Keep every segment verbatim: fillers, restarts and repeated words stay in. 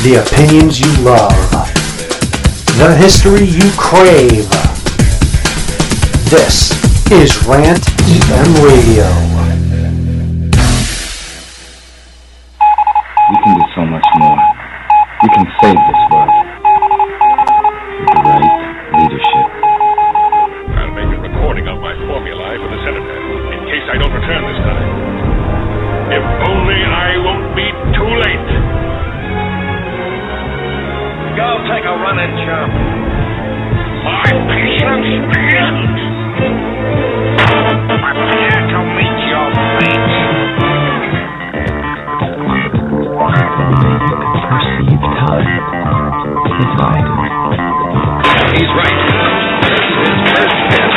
The opinions you love. The history you crave. This is Rant E M Radio. We can do so much more. We can save this world. With the right leadership. I'll make a recording of my formulae for the Senator, in case I don't return this time. If only I won't be too late. Go take a run and jump. My patience begins. Prepare to meet your fate. Perceived time is vital. He's right. This is his first hit.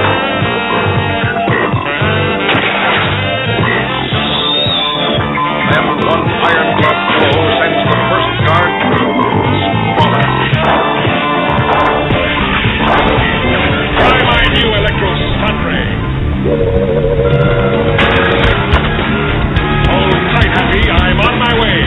Then one iron glove blow sends the first guard sprawling. Try my new electro stun ray. Hold tight, Happy. I'm on my way.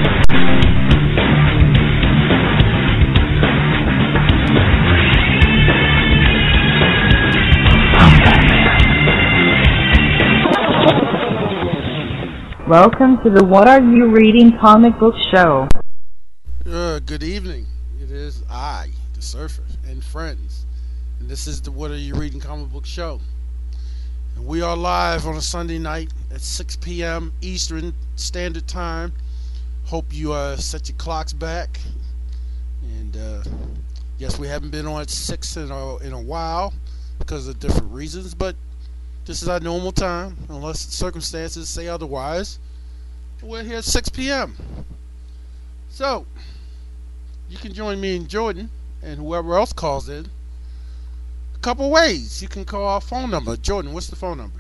Welcome to the What Are You Reading comic book show. Uh, good evening. It is I, the Surfer, and friends. And this is the What Are You Reading comic book show. And we are live on a Sunday night at six p.m. Eastern Standard Time. Hope you uh, set your clocks back. And uh, yes, we haven't been on at six in a, in a while because of different reasons, but this is our normal time, unless circumstances say otherwise. We're here at six p.m. So, you can join me and Jordan, and whoever else calls in, a couple ways. You can call our phone number. Jordan, what's the phone number?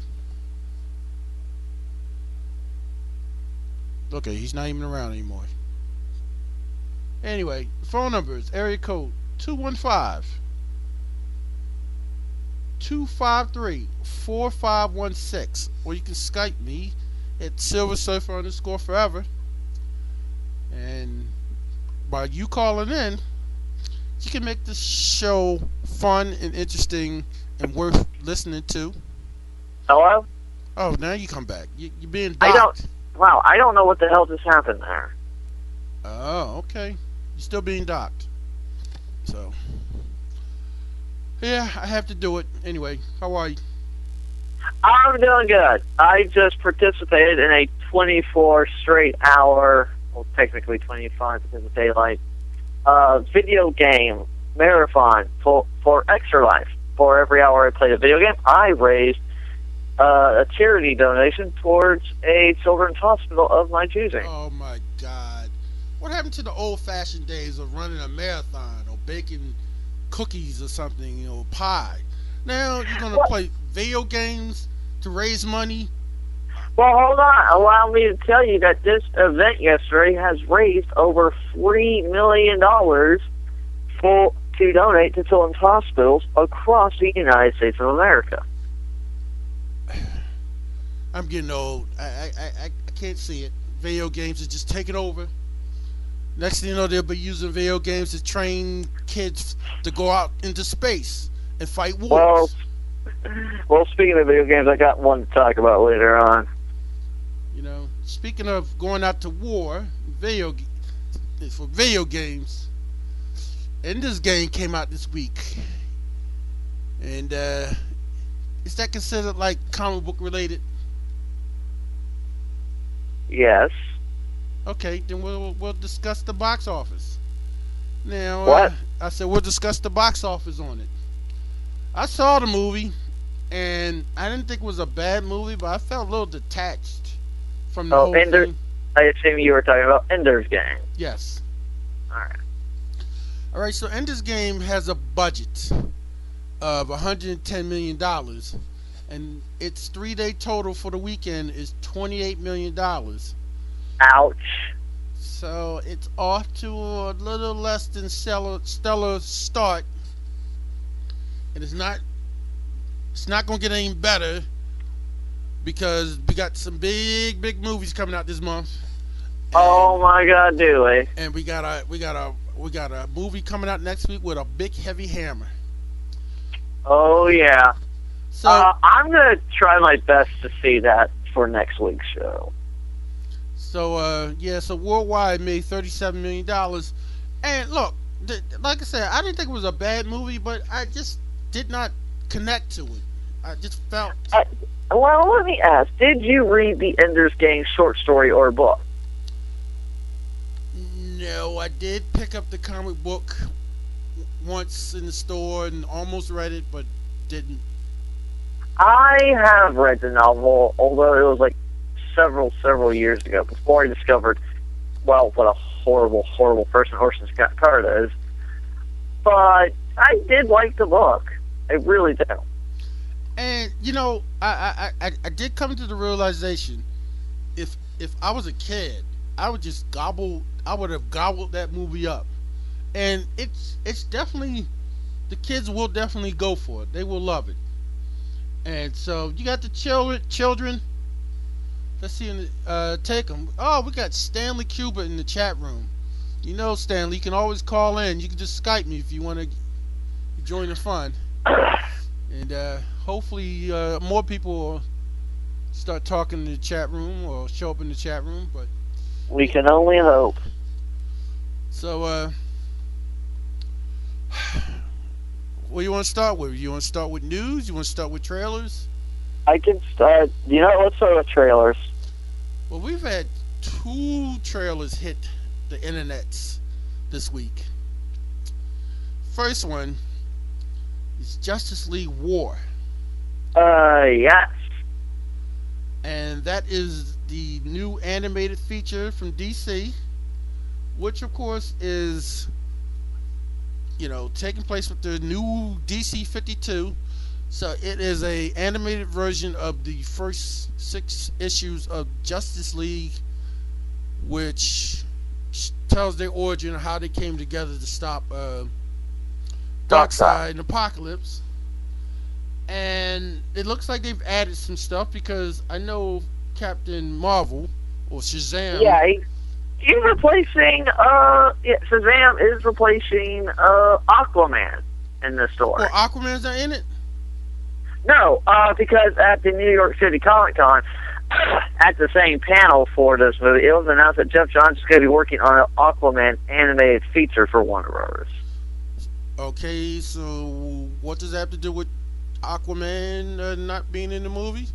Okay, he's not even around anymore. Anyway, the phone number is area code two one five, two five three, four five one six, or you can Skype me at Silver Surfer underscore forever. And by you calling in, you can make this show fun and interesting and worth listening to. Hello? Oh, now you come back. You, you're being docked. I don't. Wow, I don't know what the hell just happened there. Oh, okay. You're still being docked. So, yeah, I have to do it. Anyway, how are you? I'm doing good. I just participated in a twenty-four straight hour, well, technically twenty-five because of daylight, uh, video game marathon for, for Extra Life. For every hour I played a video game, I raised uh, a charity donation towards a children's hospital of my choosing. Oh, my God. What happened to the old-fashioned days of running a marathon or baking cookies or something, you know, pie? Now you're going to play video games to raise money? Well, hold on. Allow me to tell you that this event yesterday has raised over forty million dollars for, to donate to children's hospitals across the United States of America. I'm getting old. I, I, I, I can't see it. Video games are just taking over. Next thing you know, they'll be using video games to train kids to go out into space and fight wars. Well, well, speaking of video games, I got one to talk about later on. You know, speaking of going out to war, video for video games, and this game came out this week, and uh, is that considered like comic book related? Yes. Okay, then we'll we'll discuss the box office. Now, what? Uh, I said we'll discuss the box office on it. I saw the movie, and I didn't think it was a bad movie, but I felt a little detached from the oh, whole Ender, thing. I assume you were talking about Ender's Game. Yes. All right. All right. So Ender's Game has a budget of one hundred ten million dollars, and its three-day total for the weekend is twenty-eight million dollars. Ouch. So it's off to a little less than stellar, stellar start. And it's not it's not going to get any better because we got some big, big movies coming out this month. Oh my God, do we? And we got a we got a we got a movie coming out next week with a big heavy hammer. Oh yeah. So uh, I'm gonna try my best to see that for next week's show. so uh yeah, so worldwide made thirty-seven million dollars. And look, th- like I said, I didn't think it was a bad movie, but I just did not connect to it. I just felt Uh, well, let me ask: did you read the Ender's Game short story or book? no. I did pick up the comic book once in the store and almost read it, but didn't. I have read the novel, although it was like several, several years ago before I discovered, well, what a horrible, horrible person Orson Scott Card is. But I did like the book. I really do. And you know, I I, I, I did come to the realization, if if I was a kid, I would just gobble. I would have gobbled that movie up, and it's it's definitely, the kids will definitely go for it. They will love it. And so you got the children. Children. Let's see. Uh, take them. Oh, we got Stanley Cuba in the chat room. You know, Stanley, you can always call in. You can just Skype me if you want to join the fun. And uh, hopefully uh, more people will start talking in the chat room or show up in the chat room. But We can only hope. so, uh, what do you want to start with? You want to start with news? You want to start with trailers? I can start. You know, let's start with trailers. Well, we've had two trailers hit the internets this week. First one is Justice League War. Uh, yes. And that is the new animated feature from D C, which of course is, you know, taking place with the new D C fifty-two. So it is a animated version of the first six issues of Justice League, which tells their origin, how they came together to stop uh, Darkseid and Apocalypse. And it looks like they've added some stuff, because I know Captain Marvel, or Shazam. Yeah, he, he's replacing, uh, yeah, Shazam is replacing, uh, Aquaman in this story. Or Aquaman's not in it? No, uh, because at the New York City Comic Con, at the same panel for this movie, it was announced that Jeff Johns is going to be working on an Aquaman animated feature for Warner Brothers. Okay, so what does that have to do with Aquaman uh, not being in the movie?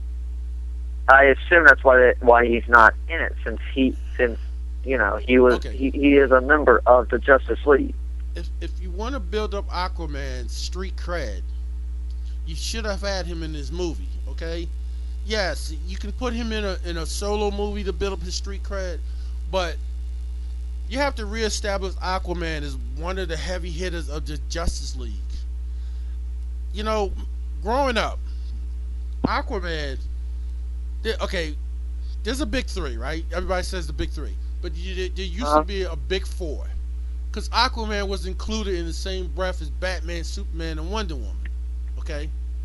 I assume that's why they, why he's not in it, since he since you know he was Okay. he, he is a member of the Justice League. If if you want to build up Aquaman's street cred, you should have had him in this movie. Okay, yes, you can put him in a in a solo movie to build up his street cred, but you have to reestablish Aquaman as one of the heavy hitters of the Justice League. You know, growing up, Aquaman. There, okay, there's a big three, right? Everybody says the big three, but you, there used Uh-huh. to be a big four, because Aquaman was included in the same breath as Batman, Superman, and Wonder Woman. Okay,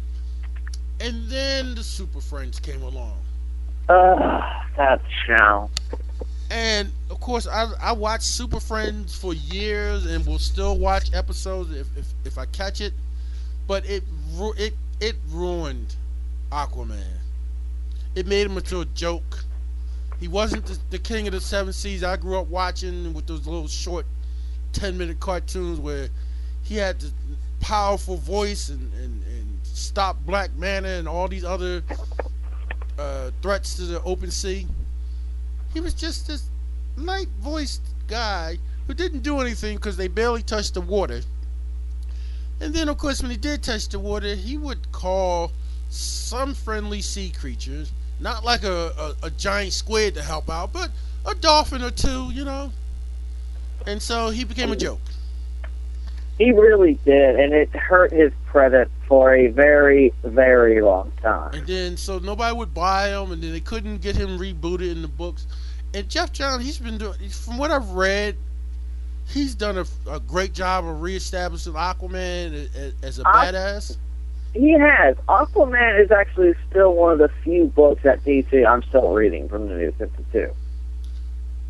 and then the Super Friends came along, Uh, that show. and of course, I I watched Super Friends for years, and will still watch episodes if if, if I catch it. But it ru- it it ruined Aquaman. It made him into a joke. He wasn't the, the king of the seven seas I grew up watching, with those little short ten minute cartoons where he had the powerful voice and, and, and stop Black Manta and all these other uh, threats to the open sea. He was just this light voiced guy who didn't do anything because they barely touched the water. And then, of course, when he did touch the water, he would call some friendly sea creatures, not like a, a, a giant squid to help out, but a dolphin or two, you know. And so he became a joke. He really did, and it hurt his credit for a very, very long time. And then, so nobody would buy him, and then they couldn't get him rebooted in the books. And Jeff Johns, he's been doing, from what I've read, he's done a, a great job of reestablishing Aquaman as, as a I- badass. He has. Aquaman is actually still one of the few books at D C I'm still reading from the New fifty-two.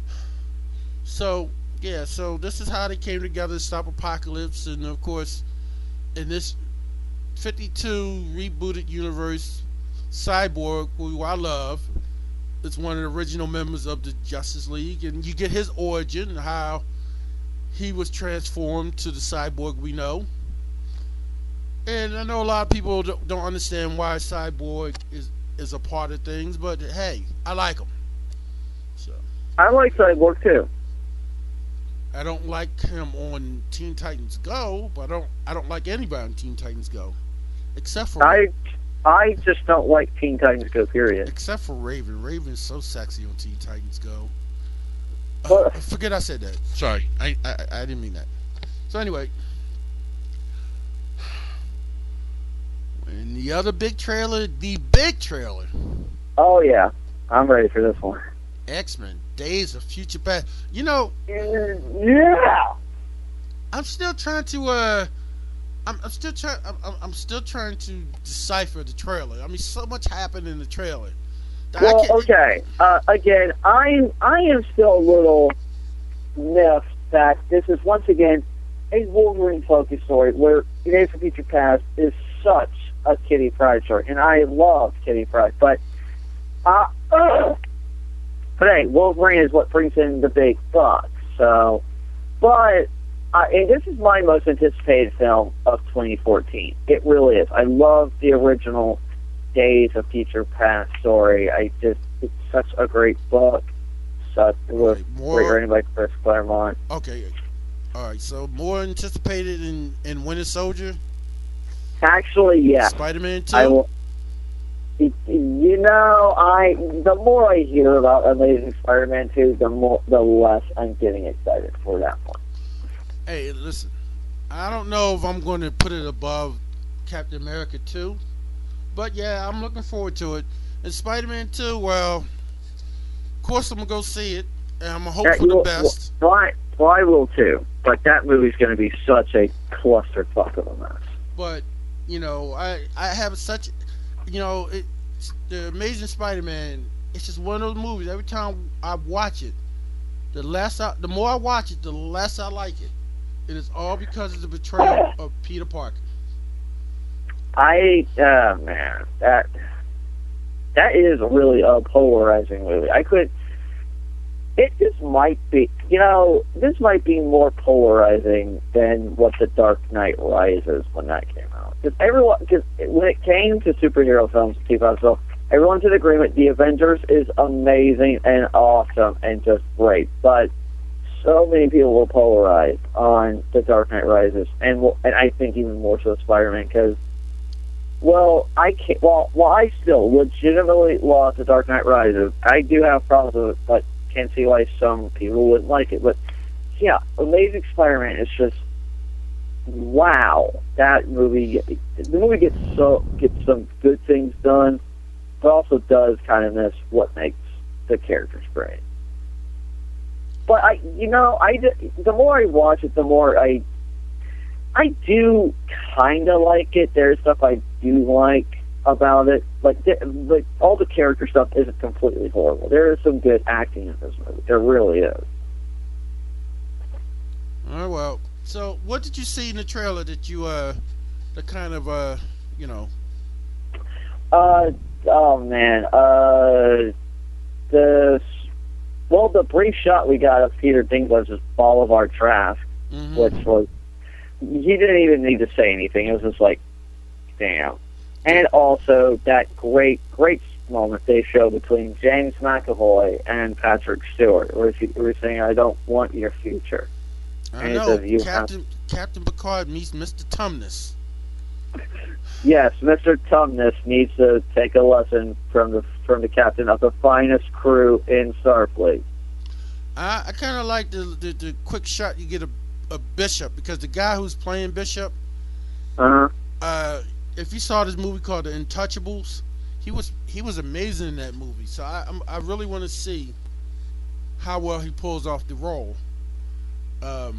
So yeah, so this is how they came together to stop Apocalypse, and of course, in this fifty-two rebooted universe, Cyborg, who I love, is one of the original members of the Justice League, and you get his origin, how he was transformed to the Cyborg we know. And I know a lot of people don't don't understand why Cyborg is is a part of things, but hey, I like him. So I like Cyborg too. I don't like him on Teen Titans Go, but I don't I don't like anybody on Teen Titans Go, except for I I just don't like Teen Titans Go. Period. except for Raven. Raven is so sexy on Teen Titans Go. Uh, Well- forget I said that. Sorry, I, I I didn't mean that. So anyway, and the other big trailer, the big trailer, Oh yeah, I'm ready for this one. X-Men: Days of Future Past. You know, Yeah. I'm still trying to uh I'm, I'm still trying I'm, I'm I'm still trying to decipher the trailer. I mean, so much happened in the trailer. that I Well, can't- okay. Uh, again, I I am still a little miffed that this is once again a Wolverine focused story where Days of Future Past is such a Kitty Pryde story, and I love Kitty Pryde, but uh, ugh. but hey, Wolverine is what brings in the big bucks. So, but uh, and this is my most anticipated film of twenty fourteen. It really is. I love the original Days of Future Past story. I just it's such a great book. Such with Okay, great more- writing by Chris Claremont. Okay. All right. So more anticipated in in Winter Soldier, Actually, yeah. Spider-Man two. I will. You know, I the more I hear about Amazing Spider-Man two, the more the less I'm getting excited for that one. Hey, listen. I don't know if I'm going to put it above Captain America two, but yeah, I'm looking forward to it. And Spider-Man two, well, of course I'm gonna go see it, and I'm gonna hope That for the will- best. Well, I, well, I will too. But that movie's going to be such a clusterfuck of a mess. But you know, I I have such, you know, it, the Amazing Spider-Man. It's just one of those movies. Every time I watch it, the less I, the more I watch it, the less I like it. It is all because of the betrayal of Peter Parker. I, uh, man, that that is really a polarizing movie. I could. It just might be, you know, this might be more polarizing than what The Dark Knight Rises when that came out. Because everyone, because when it came to superhero films in two thousand twelve, everyone's in agreement. The Avengers is amazing and awesome and just great, but so many people were polarized on The Dark Knight Rises, and well, and I think even more so Spider-Man, because, well, I can't. Well, well, I still legitimately love The Dark Knight Rises. I do have problems with it, but can see why some people wouldn't like it. But yeah, Amazing Spider-Man is just wow. That movie, the movie gets so gets some good things done, but also does kind of miss what makes the characters great. But I, you know, I the more I watch it, the more I, I do kind of like it. There's stuff I do like about it, like like all the character stuff isn't completely horrible. There is some good acting in this movie. There really is. Oh well. So, what did you see in the trailer that you uh, the kind of uh, you know? Uh oh man. Uh, the well, the brief shot we got of Peter Dinklage's Bolivar Trask, Mhm. which was he didn't even need to say anything. It was just like, damn. And also that great, great moment they show between James McAvoy and Patrick Stewart, where he was saying, "I don't want your future." I And it know says you Captain Captain Picard meets Mister Tumnus. Yes, Mister Tumnus needs to take a lesson from the from the captain of the finest crew in Starfleet. I, I kind of like the, the the quick shot you get a a Bishop, because the guy who's playing Bishop, Uh huh. uh, if you saw this movie called The Untouchables, he was he was amazing in that movie. So I I'm, I really want to see how well he pulls off the role. Um,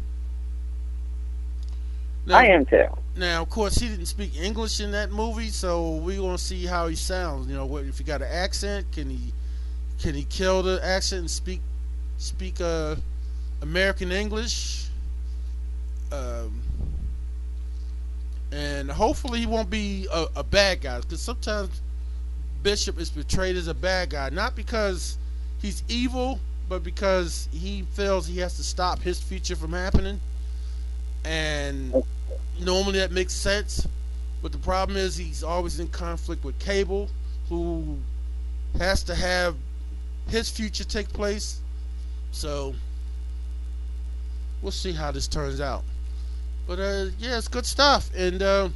now, I am too. Now, of course, he didn't speak English in that movie, so we're gonna see how he sounds. You know, what, if he got an accent, can he can he kill the accent and speak speak uh American English, um, and hopefully he won't be a, a bad guy. Because sometimes Bishop is portrayed as a bad guy, not because he's evil, but because he feels he has to stop his future from happening. And normally that makes sense, but the problem is he's always in conflict with Cable, who has to have his future take place. So we'll see how this turns out. But uh, yeah, it's good stuff. And uh,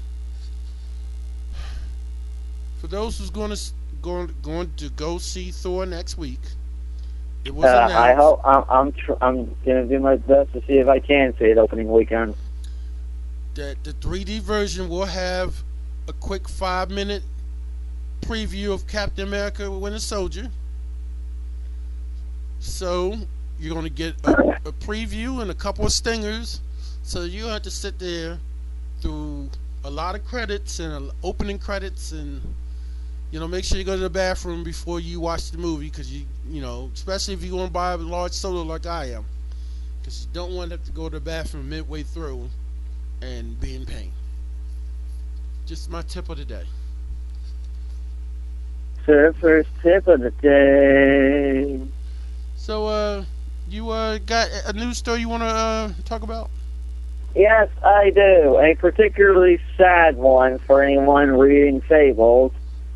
for those who's going to going going to go see Thor next week, it was Uh, announced. I hope I'm I'm, tr- I'm gonna do my best to see if I can see it opening weekend. That the three D version will have a quick five minute preview of Captain America Winter Soldier. So you're going to get a, a preview and a couple of stingers. So you have to sit there through a lot of credits and uh, opening credits, and you know, make sure you go to the bathroom before you watch the movie, because you you know, especially if you want to buy a large soda like I am, because you don't want to have to go to the bathroom midway through and be in pain. Just my tip of the day. Surfer's tip of the day. So, uh, you uh got a news story you want to uh talk about? Yes, I do. A particularly sad one for anyone reading Fables.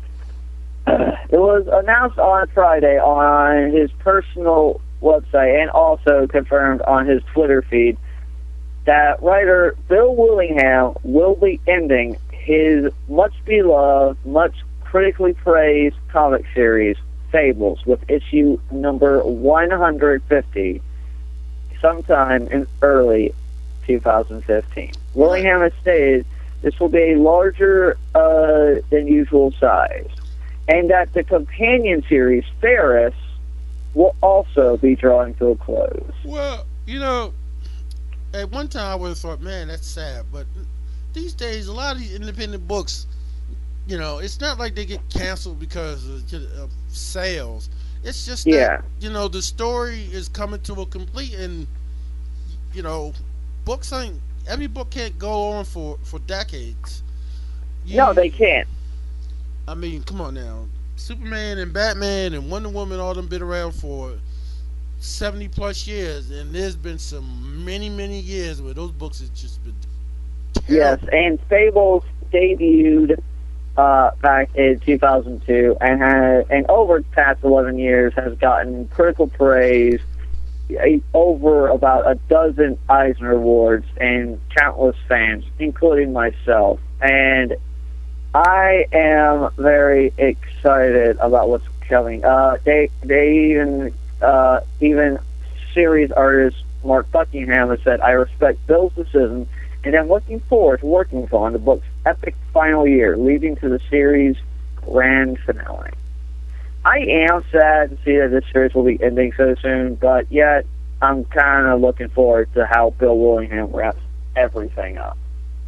It was announced on Friday on his personal website and also confirmed on his Twitter feed that writer Bill Willingham will be ending his much beloved, much critically praised comic series, Fables, with issue number one hundred fifty sometime in early two thousand fifteen. Willingham has stated this will be a larger uh, than usual size, and that the companion series, Ferris, will also be drawing to a close. Well, you know, at one time I would have thought, man, that's sad, but these days a lot of these independent books, you know, it's not like they get canceled because of, of sales. It's just that, Yeah. you know, the story is coming to a complete, and you know, books ain't every book can't go on for for decades. You, No, they can't. I mean, come on now. Superman and Batman and Wonder Woman, all them been around for seventy plus years, and there's been some many, many years where those books have just been Yes, terrible. and Fables debuted uh, back in two thousand two, and has, and over the past eleven years has gotten critical praise, a- over about a dozen Eisner Awards, and countless fans, including myself. And I am very excited about what's coming. Uh, they they even uh, even series artist Mark Buckingham has said, "I respect Bill's decision, and I'm looking forward to working on the book's epic final year, leading to the series' grand finale." I am sad to see that this series will be ending so soon, but yet I'm kind of looking forward to how Bill Willingham wraps everything up.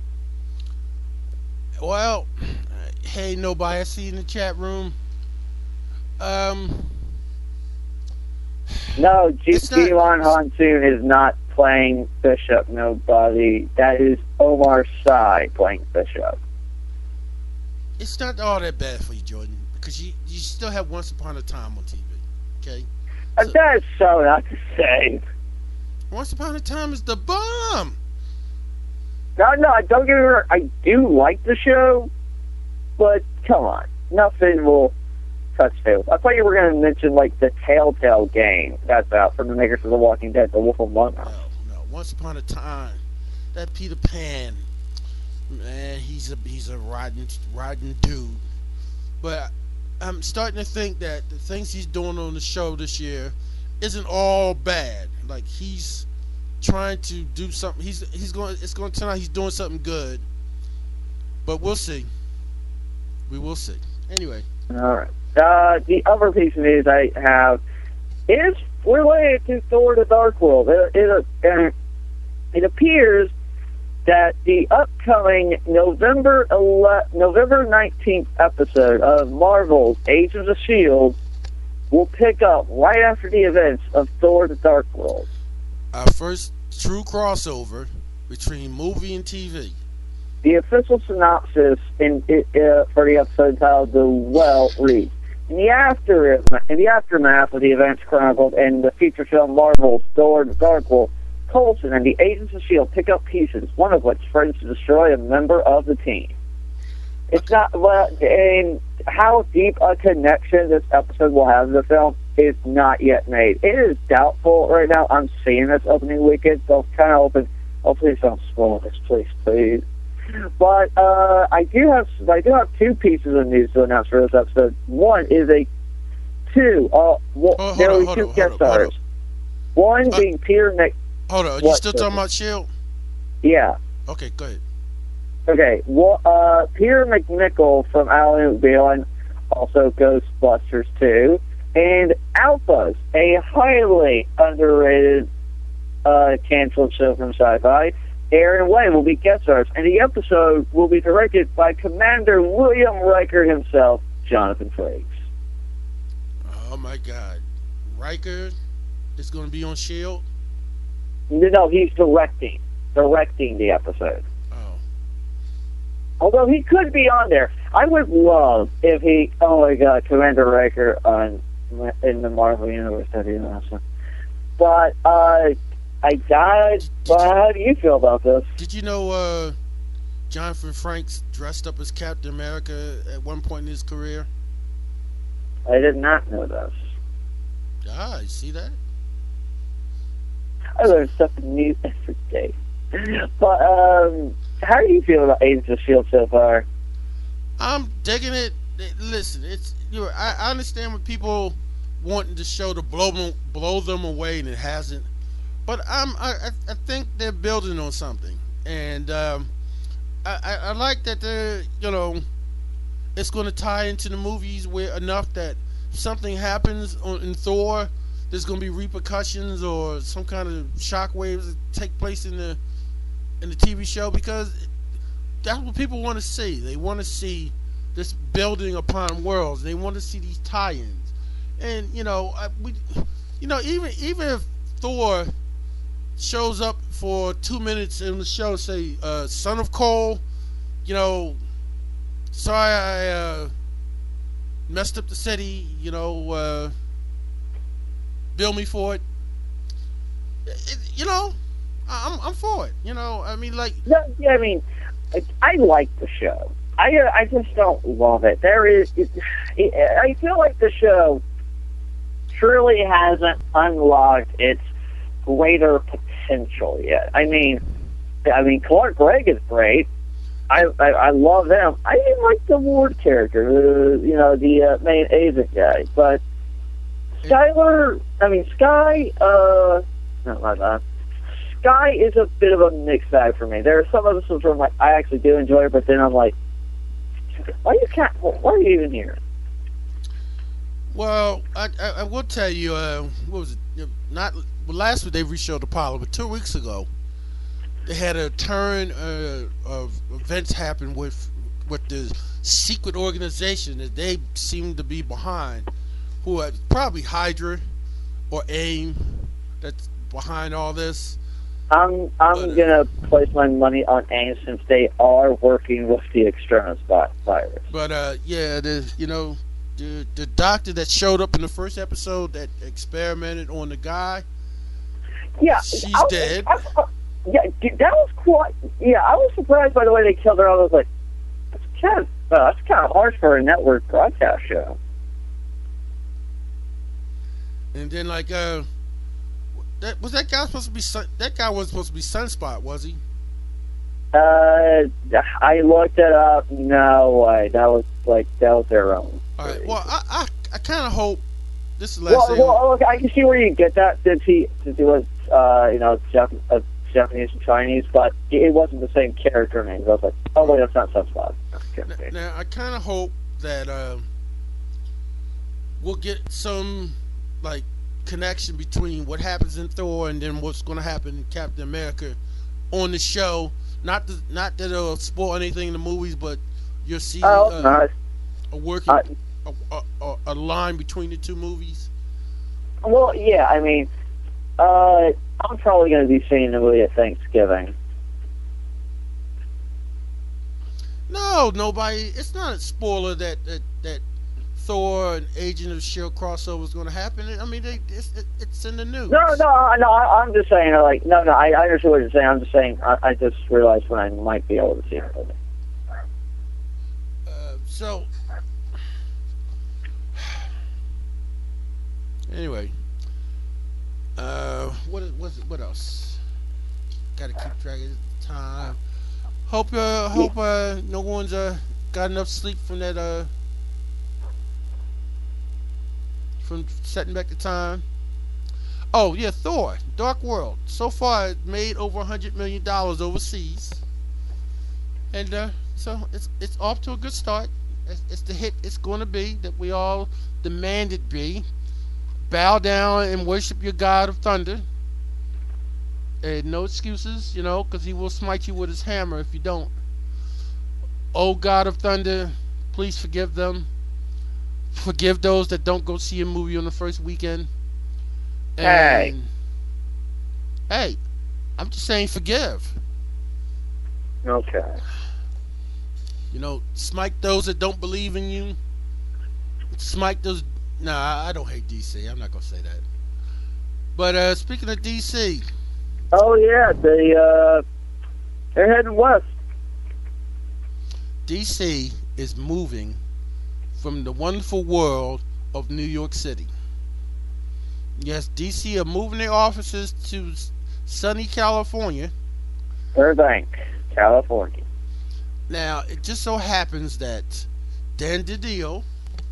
Well, hey, nobody, I see in the chat room. Um, No, G- It's not- Gilon Hansoon is not playing Bishop, nobody. That is Omar Sy playing Bishop. it's not all that bad for you, Jordan, because you you still have Once Upon a Time on T V. Okay, Uh, That's so not to say. Once Upon a Time is the bomb. No, no, don't get me wrong. I do like the show, but come on. Nothing will touch Fables. I thought you were going to mention, like, the Telltale game that's out from the makers of The Walking Dead, The Wolf Among Us. No, no. Once Upon a Time, that Peter Pan, man, he's a he's a rotten rotten dude. But I'm starting to think that the things he's doing on the show this year isn't all bad. Like, he's trying to do something. He's he's going. It's going to turn out he's doing something good. But we'll see. We will see. Anyway. All right. Uh, the other piece of news I have is related to Thor: The Dark World. It, it, uh, it appears that the upcoming November eleventh, November nineteenth episode of Marvel's Agents of S H I E L D will pick up right after the events of Thor: The Dark World. our first true crossover between movie and T V. The official synopsis in, uh, for the episode titled "The Well" reads: In the after in the aftermath of the events chronicled in the feature film Marvel's Thor: The Dark World, Coulson and the Agents of S H I E L D pick up pieces, one of which threatens to destroy a member of the team. It's not, well, and how deep a connection this episode will have to the film is not yet made. It is doubtful right now. I'm seeing this opening weekend, so I'm kind of hoping, oh, please don't spoil this, please, please. But uh, I do have, I do have two pieces of news to announce for this episode. One is a two. Uh, well, oh, there will will be be two guest stars. On, One uh, being Peter Mc. Hold on, are you what, still talking about S H I E L D? Yeah. Okay, go ahead. Okay, well, uh, Peter McNichol from Alan McBeal, also Ghostbusters two, and Alphas, a highly underrated uh, canceled show from Sci-Fi. Aaron Wayne will be guest stars, and the episode will be directed by Commander William Riker himself, Jonathan Frakes. Oh my God, Riker is going to be on S H I E L D? No, he's directing, directing the episode. Oh. Although he could be on there. I would love if he, oh my God, Commander Riker on in the Marvel Universe. That'd be awesome. But, uh, I died. Well, how do you feel about this? Did you know uh, Jonathan Frakes dressed up as Captain America at one point in his career? I did not know this. Ah, you see that? I learn something new every day. But, um, how do you feel about Agents of S H I E L D so far? I'm digging it. Listen, it's you know, I, I understand when people wanting the show to blow them, blow them away, and it hasn't. But I'm, I, I think they're building on something, and um, I, I, I like that they're, you know, it's going to tie into the movies where enough that if something happens on, in Thor, there's going to be repercussions or some kind of shockwaves that take place in the in the T V show, because that's what people want to see. They want to see this building upon worlds. They want to see these tie-ins, and you know, I, we, you know, even even if Thor shows up for two minutes in the show, say, uh, son of Cole, you know, sorry I uh, messed up the city, you know, uh, bill me for it. it. You know, I'm I'm for it. You know, I mean, like. No, yeah, I mean, I, I like the show. I uh, I just don't love it. There is, it, it, I feel like the show truly hasn't unlocked its greater potential yet. I mean, I mean, Clark Gregg is great. I I, I love him. I didn't like the Ward character, uh, you know, the uh, main agent guy. But Skylar, I mean, Sky, uh, not like that. Sky is a bit of a mixed bag for me. There are some episodes where I'm like, I actually do enjoy it, but then I'm like, why you can't? Why are you even here? Well, I, I, I will tell you, uh, what was it? Not well, last week they reshowed Apollo, but two weeks ago they had a turn uh, of events happen with with the secret organization that they seem to be behind, who are probably Hydra or AIM that's behind all this. I'm I'm but, uh, gonna place my money on AIM since they are working with the Extremis virus. But uh, yeah, the you know. The, the doctor that showed up in the first episode that experimented on the guy, yeah, she's I, dead. I, I, yeah, that was quite. Yeah, I was surprised by the way they killed her. I was like, that's kind of uh, that's kind of harsh for a network broadcast show. And then like, uh, that was that guy supposed to be sun, that guy was supposed to be Sunspot, was he? Uh, I looked it up. No way. That was like that was their own. All right. Well, I I, I kind of hope this is the last. Well, well, okay, I can see where you get that since he since he was uh you know Jap- uh, Japanese and Chinese, but it wasn't the same character name. I was like, oh wait, that's not Sunspot. Now, now I kind of hope that uh, we'll get some like connection between what happens in Thor and then what's going to happen in Captain America on the show. Not to, not that it'll spoil anything in the movies, but you'll see oh, uh, nice. a working uh, a, a, a line between the two movies. Well, yeah, I mean, Uh, I'm probably going to be seeing the movie at Thanksgiving. No, nobody. It's not a spoiler that that, that Thor and Agent of Shield crossover is going to happen. I mean, they, it's it, it's in the news. No, no, no. I, I'm just saying, like, no, no. I, I understand what you're saying. I'm just saying. I, I just realized when I might be able to see it. Uh, so, anyway, uh, what is what, what else? Got to keep track of time. Hope uh, hope uh, no one's uh got enough sleep from that uh from setting back the time. Oh yeah, Thor: Dark World. So far, it made over a hundred million dollars overseas, and uh, so it's it's off to a good start. It's, it's the hit it's going to be that we all demanded be. Bow down and worship your God of thunder. And no excuses, you know, because he will smite you with his hammer if you don't. Oh God of thunder, please forgive them. Forgive those that don't go see a movie on the first weekend. And, Hey. Hey, I'm just saying forgive. Okay. You know, smite those that don't believe in you. Smite those... Nah, I I don't hate D C. I'm not going to say that. But uh, speaking of D C... Oh yeah, they uh, they're heading west. D C is moving from the wonderful world of New York City. Yes, D C are moving their offices to sunny California. Burbank, California. Now, it just so happens that Dan DiDio,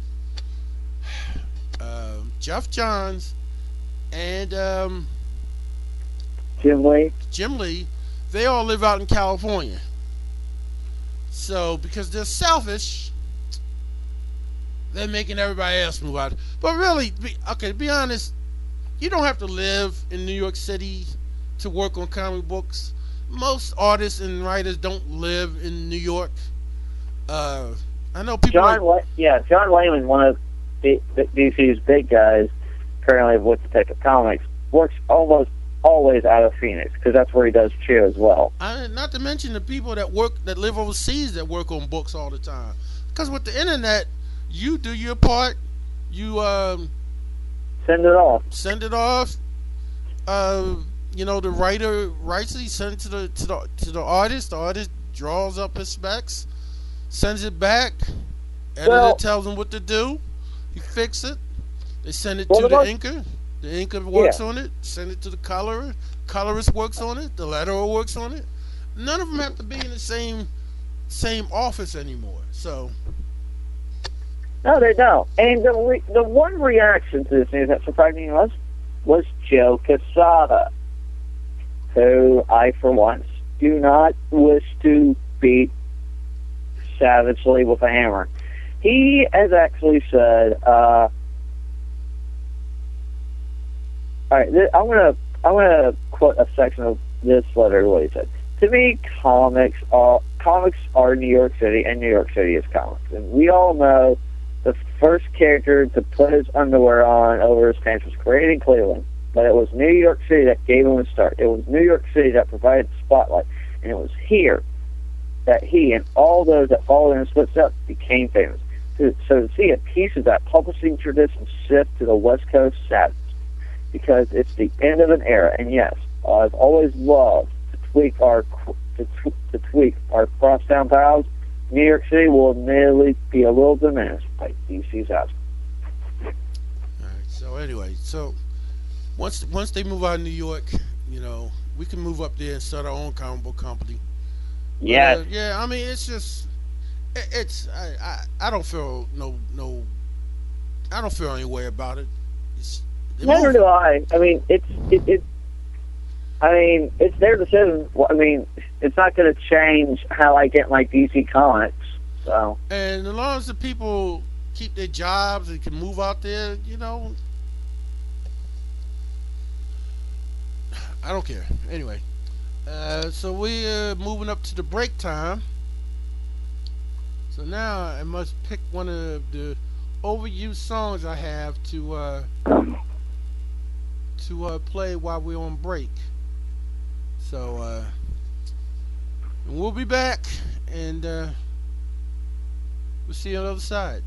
uh, Jeff Johns, and um, Jim Lee. Jim Lee, they all live out in California. So, because they're selfish, they're making everybody else move out. But really, be, okay, to be honest, you don't have to live in New York City to work on comic books. Most artists and writers don't live in New York. Uh, I know people John, like... Le- yeah, John Layman, one of D- D C's big guys, currently with Detective Comics, works almost always out of Phoenix because that's where he does Cheer as well. I, not to mention the people that work that live overseas that work on books all the time. Because with the internet, you do your part, you um, Send it off. send it off. Uh, you know, the writer writes it, he sends it to the to the to the artist. The artist draws up his specs, sends it back. Editor Well- tells him what to do. He fix it. They send it Well, to the the most- inker. The inker works Yeah. on it. Send it to the colorer. Colorist works on it. The letterer works on it. None of them have to be in the same same office anymore. So No, they don't. And the re- the one reaction to this news that surprised me was was Joe Quesada, who I, for once, do not wish to beat savagely with a hammer. He has actually said, uh, all right, th- I'm gonna I'm gonna quote a section of this letter. What he said: "To me, comics are comics are New York City, and New York City is comics. And we all know the first character to put his underwear on over his pants was created in Cleveland, but it was New York City that gave him a start. It was New York City that provided the spotlight, and it was here that he and all those that followed in his footsteps became famous. So, so to see a piece of that publishing tradition shift to the West Coast saddens, because it's the end of an era. And yes, I've always loved to tweak our to, tw- to tweak our crosstown paths. New York City will admittedly be a little diminished by D C's house." All right. So anyway, so once once they move out of New York, you know, we can move up there and start our own comic book company. But, Yes. uh, yeah. I mean, it's just it, it's I, I I don't feel no no I don't feel any way about it. It's, they Neither move- do I. I mean, it's it. it I mean, it's their decision. Well, I mean, it's not going to change how I get my D C comics. So And as long as the people keep their jobs and can move out there, you know, I don't care. Anyway, uh, so we're moving up to the break time. So now I must pick one of the overused songs I have to uh, to uh, play while we're on break. So uh, we'll be back, and uh, we'll see you on the other side.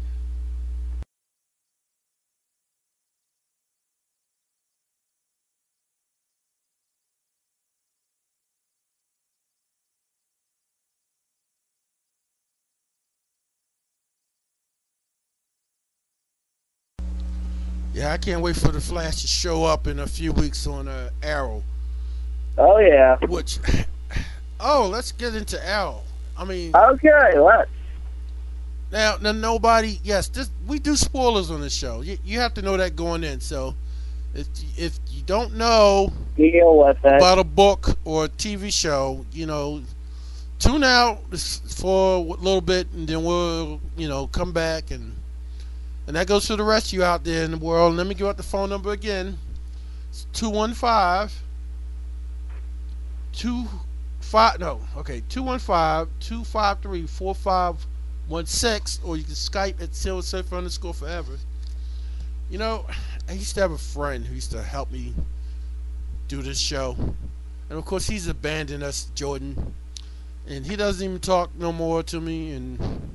Yeah, I can't wait for the Flash to show up in a few weeks on uh, Arrow. Oh yeah. Which, oh, let's get into Arrow. I mean, Okay, let's. now, now nobody. Yes, this we do spoilers on this show. You, you have to know that going in. So, if if you don't know Deal with it. about a book or a T V show, you know, tune out for a little bit, and then we'll, you know, come back, and and that goes to the rest of you out there in the world. Let me give out the phone number again. It's two one five, two five, no, okay, two one five, two five three, four five one six, or you can Skype at Silver Surfer underscore forever. You know, I used to have a friend who used to help me do this show, and of course he's abandoned us, Jordan, and he doesn't even talk no more to me, and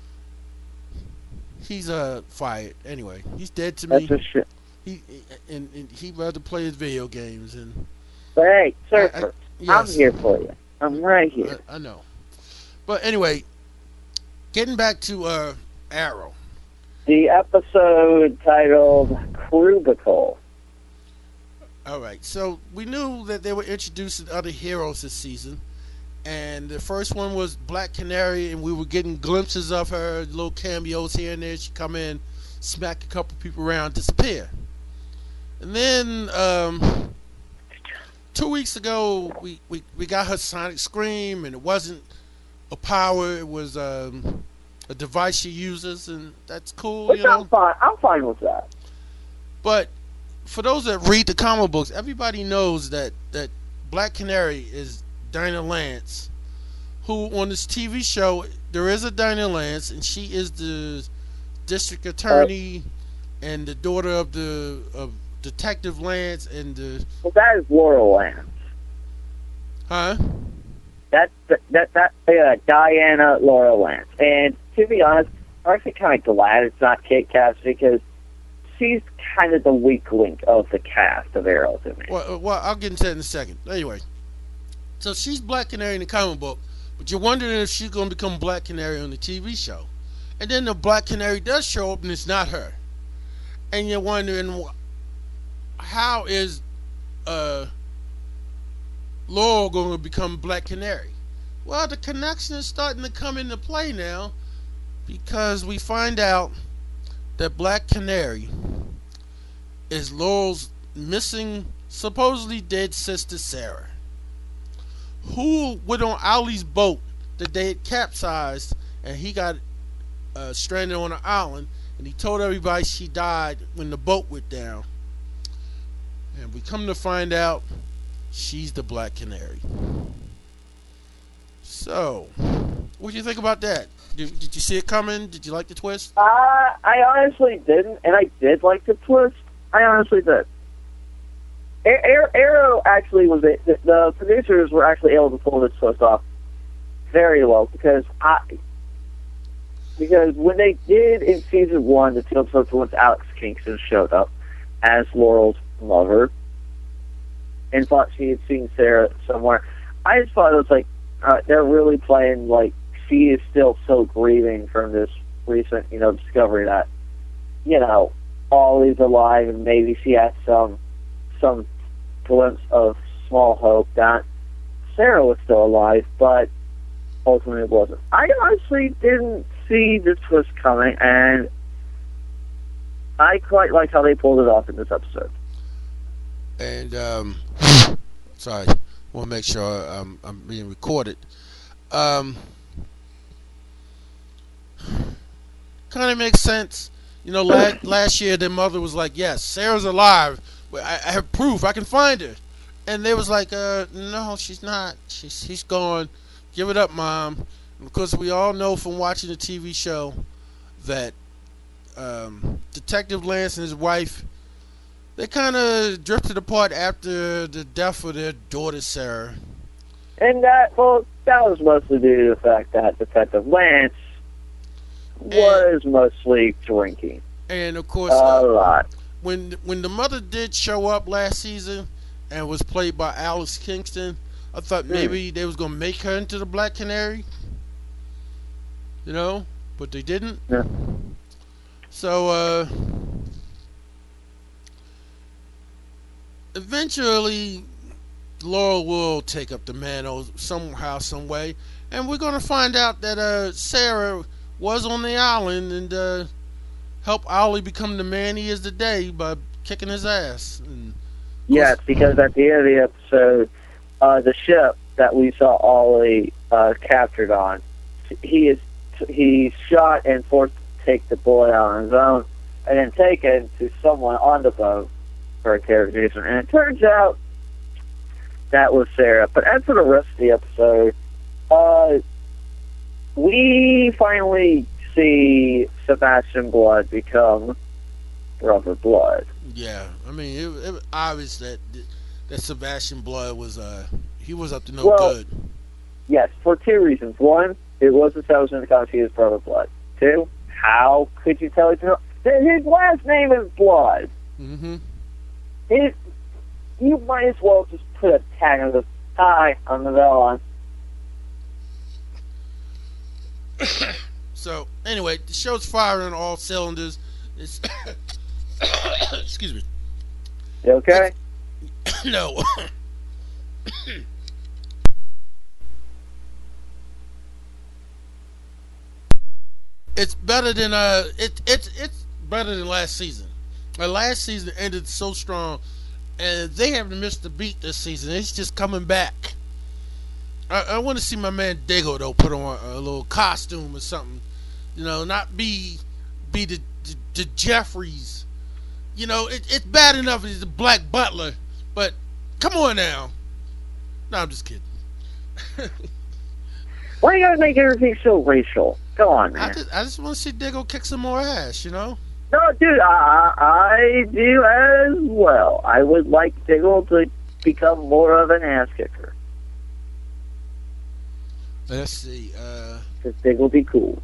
he's uh fired. Anyway, he's dead to That's me. just shit. He and, and he'd rather play his video games, and But hey, I- Surfer, I- yes. I'm here for you. I'm right here. I, I know. But anyway, getting back to uh Arrow. The episode titled Cubicle. All right, so we knew that they were introducing other heroes this season, and the first one was Black Canary, and we were getting glimpses of her, little cameos here and there. She'd come in, smack a couple people around, disappear. And then um, two weeks ago, we, we, we got her Sonic Scream, and it wasn't a power, it was um, a device she uses, and that's cool, Which you know. I'm fine. I'm fine with that. But for those that read the comic books, everybody knows that, that Black Canary is Dinah Lance, who on this T V show, there is a Dinah Lance, and she is the district attorney and the daughter of the of Detective Lance and the Well, that is Laurel Lance. huh? That's that that, that uh, Diana Laurel Lance. And to be honest, I'm actually kind of glad it's not Kate Cassidy because she's kind of the weak link of the cast of Arrow to me. Well, uh, well, I'll get into that in a second. Anyway, so she's Black Canary in the comic book, but you're wondering if she's going to become Black Canary on the T V show. And then the Black Canary does show up, and it's not her. And you're wondering, how is uh, Laurel going to become Black Canary? Well, the connection is starting to come into play now, because we find out that Black Canary is Laurel's missing, supposedly dead sister Sarah, who went on Owlie's boat that they had capsized, and he got uh, stranded on an island, and he told everybody she died when the boat went down. And we come to find out she's the Black Canary. So, what do you think about that? Did, did you see it coming? Did you like the twist? Uh, I honestly didn't, and I did like the twist. I honestly did. A- A- Arrow actually was it. The, the producers were actually able to pull this twist off very well because I because when they did in season one, the two episodes once Alex Kingston showed up as Laurel's lover and thought she had seen Sarah somewhere, I just thought it was like uh, they're really playing like she is still so grieving from this recent, you know, discovery that, you know, Ollie's alive and maybe she has some some glimpse of small hope that Sarah was still alive, but ultimately it wasn't. I honestly didn't see this twist coming, and I quite like how they pulled it off in this episode. And um, sorry, want to make sure I'm, I'm being recorded. Um, kind of makes sense. You know, last, last year their mother was like, "Yes, Sarah's alive. I, I have proof. I can find her." And they was like, "Uh, no, she's not. She's she's gone. Give it up, Mom." Because we all know from watching the T V show that um, Detective Lance and his wife they kind of drifted apart after the death of their daughter Sarah. And that, well, that was mostly due to the fact that Detective Lance was and, mostly drinking. And of course, a uh, lot. When when the mother did show up last season and was played by Alex Kingston, I thought mm. maybe they was gonna make her into the Black Canary. You know, but they didn't. Yeah. So uh, eventually, Laurel will take up the mantle somehow, some way, and we're gonna find out that uh, Sarah was on the island and uh, helped Ollie become the man he is today by kicking his ass. And yes, because at the end of the episode, uh, the ship that we saw Ollie uh, captured on, he is he's shot and forced to take the boy out on his own, and then taken to someone on the boat for interrogation. And it turns out that was Sarah. But as for the rest of the episode, uh, we finally see Sebastian Blood become Brother Blood. Yeah, I mean, it, it was obvious that that Sebastian Blood was uh he was up to no well, good. Yes, for two reasons. One, it was established in the comics he is Brother Blood. Two, how could you tell? His last name is Blood. Mm-hmm. It, you might as well just put a tag on the hi, I'm the villain. So anyway, the show's firing on all cylinders. It's excuse me. You okay? No. It's better than uh it it's it's better than last season. Uh, last season ended so strong, and they haven't missed a beat this season. It's just coming back. I, I want to see my man Diggle though put on a little costume or something. You know, not be be the the, the Jeffries. You know, it, it's bad enough he's a black butler, but come on now. No, I'm just kidding. Why you gotta make everything so racial? Go on, man. I just, I just want to see Diggle kick some more ass, you know? No, dude, I, I do as well. I would like Diggle to become more of an ass kicker. Let's see. Uh, Because Diggle be cool.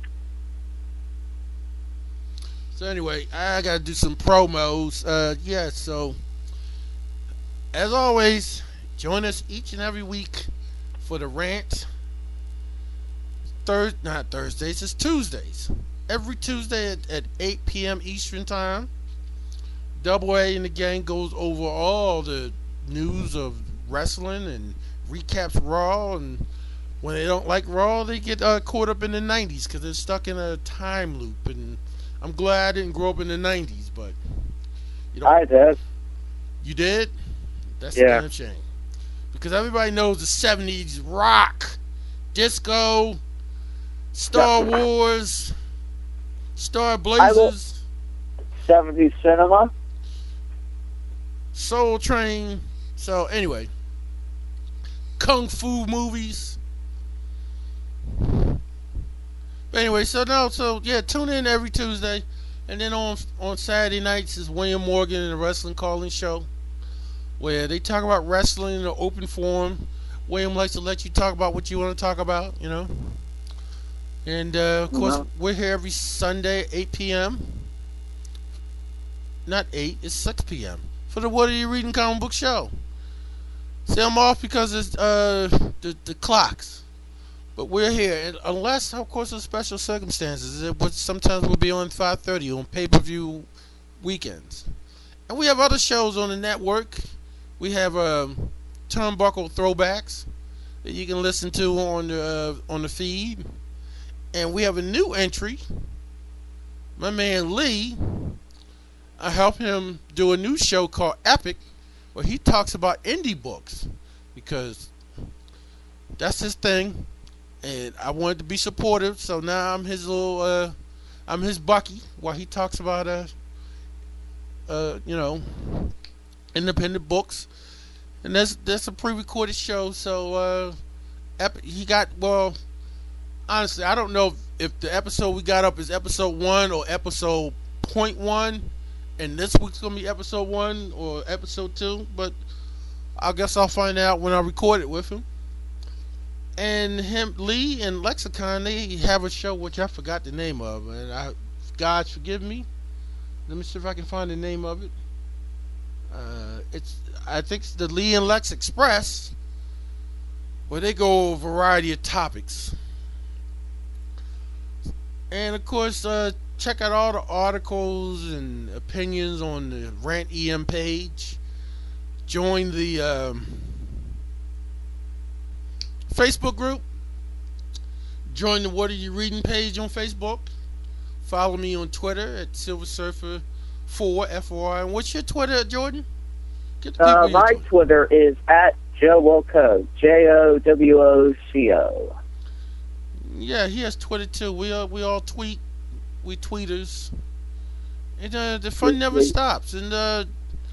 So anyway, I got to do some promos. Uh, yeah, so as always, join us each and every week for the rant. Thursday, not Thursdays, it's Tuesdays. Every Tuesday at, at eight p.m. Eastern Time. Double A and the gang goes over all the news of wrestling and recaps Raw. And when they don't like Raw, they get uh, caught up in the nineties because they're stuck in a time loop. And I'm glad I didn't grow up in the nineties, but you know, I did. You did? That's yeah. a damn shame. Because everybody knows the seventies rock, disco, Star Wars, Star Blazers, seventies cinema, Soul Train. So anyway, kung fu movies. But anyway, so no, so yeah, tune in every Tuesday, and then on on Saturday nights is William Morgan and the Wrestling Calling Show, where they talk about wrestling in an open forum. William likes to let you talk about what you want to talk about, you know. And uh, of course, mm-hmm. we're here every Sunday at eight p.m. Not eight, it's six p.m. for the What Are You Reading comic book show. See, I'm off because it's uh, the, the clocks. But we're here, and unless, of course, there's special circumstances. It would, sometimes we'll be on five thirty on pay-per-view weekends. And we have other shows on the network. We have um, Turnbuckle Throwbacks that you can listen to on the uh, on the feed. And we have a new entry. My man Lee, I help him do a new show called Epic, where he talks about indie books, because that's his thing. And I wanted to be supportive, so now I'm his little, uh, I'm his Bucky, while he talks about, uh, uh, you know, independent books. And that's that's a pre-recorded show, so uh, epic, he got, well, honestly, I don't know if, if the episode we got up is episode one or episode point one. and this week's gonna be episode one or episode two, but I guess I'll find out when I record it with him. And him, Lee and Lexicon, they have a show which I forgot the name of, and I, God forgive me. Let me see if I can find the name of it. Uh, it's I think it's the Lee and Lex Express, where they go over a variety of topics. And of course, uh, check out all the articles and opinions on the Rant E M page. Join the um, Facebook group. Join the What Are You Reading page on Facebook. Follow me on Twitter at Silver Surfer four F O R. And what's your Twitter, Jordan? Get the people Uh, your my Twitter is at Joe Woco, J O W O C O. Yeah, he has Twitter too. We all we all tweet. We tweeters. And uh, the fun never stops. And uh,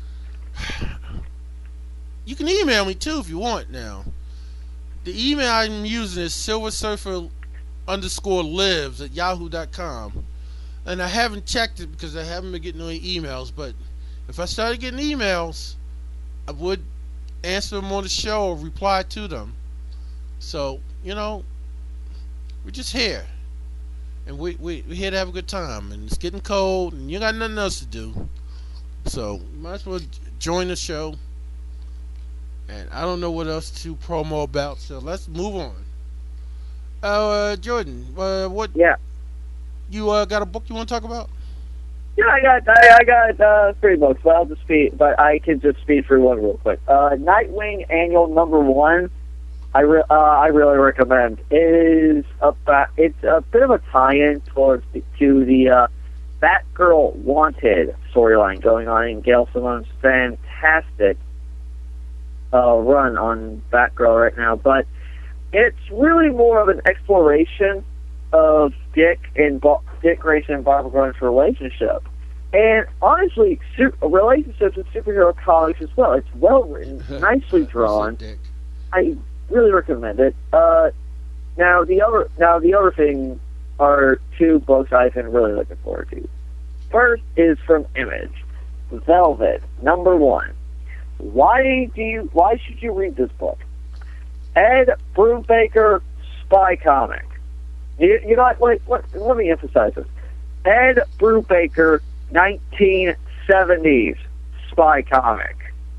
you can email me too if you want now. The email I'm using is silversurfer underscore lives at yahoo dot com. And I haven't checked it because I haven't been getting any emails. But if I started getting emails, I would answer them on the show or reply to them. So, you know, we're just here. And we, we, we're here to have a good time. And it's getting cold and you got nothing else to do. So, you might as well join the show. And I don't know what else to promo about, so let's move on. Uh, Jordan, uh, what? Yeah. You uh, got a book you want to talk about? Yeah, I got I, I got uh, three books, but I'll just speed. But I can just speed through one real quick. Uh, Nightwing Annual Number One. I re- uh, I really recommend. It is about it's a bit of a tie-in towards the, to the uh, Batgirl Wanted storyline going on in Gail Simone's fantastic uh, run on Batgirl right now. But it's really more of an exploration of Dick and Ba- Dick Grayson and Barbara Gordon's relationship. And honestly, su- relationships in superhero comics as well. It's well written, nicely drawn. I really recommend it. Uh, now the other now the other thing are two books I've been really looking forward to. First is from Image, Velvet Number One. Why do you? Why should you read this book? Ed Brubaker spy comic. You, you know what? Wait, what? Let me emphasize this. Ed Brubaker, nineteen seventies spy comic.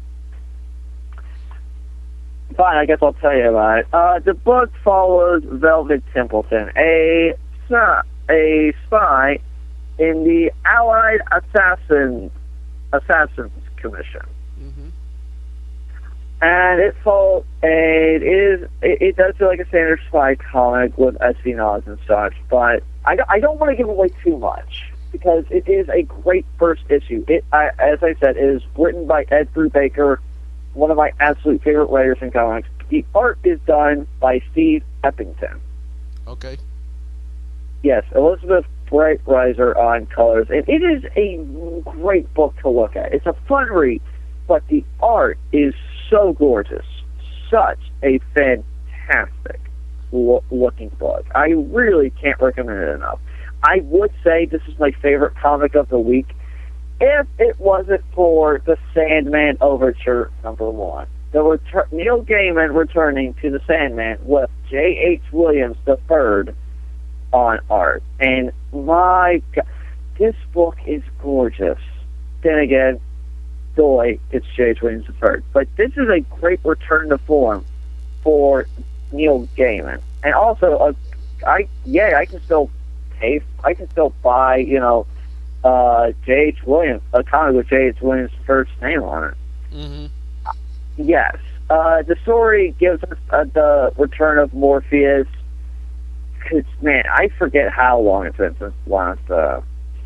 Fine, I guess I'll tell you about it. Uh, the book follows Velvet Templeton, a a spy in the Allied Assassin Assassins Commission. Mm-hmm. And it follows, it is, it, it does feel like a standard spy comic with espionage and such, but I, I don't want to give away too much because it is a great first issue. It, I, as I said, it is written by Ed Brubaker, one of my absolute favorite writers in comics. The art is done by Steve Eppington. Okay. Yes, Elizabeth Breitreiser on colors. And it is a great book to look at. It's a fun read, but the art is so gorgeous. Such a fantastic lo- looking book. I really can't recommend it enough. I would say this is my favorite comic of the week if it wasn't for the Sandman Overture number one. The retur- Neil Gaiman returning to the Sandman with J H. Williams the third on art. And my God, this book is gorgeous. Then again, Doy, it's J H. Williams the third. But this is a great return to form for Neil Gaiman. And also, uh, I yeah, I can still pay, I can still buy, you know, uh, J H. Williams, a comic with J H. Williams' first name on it. Mm-hmm. Yes. Uh, the story gives us uh, the return of Morpheus. Cause, man, I forget how long it's been since last, uh,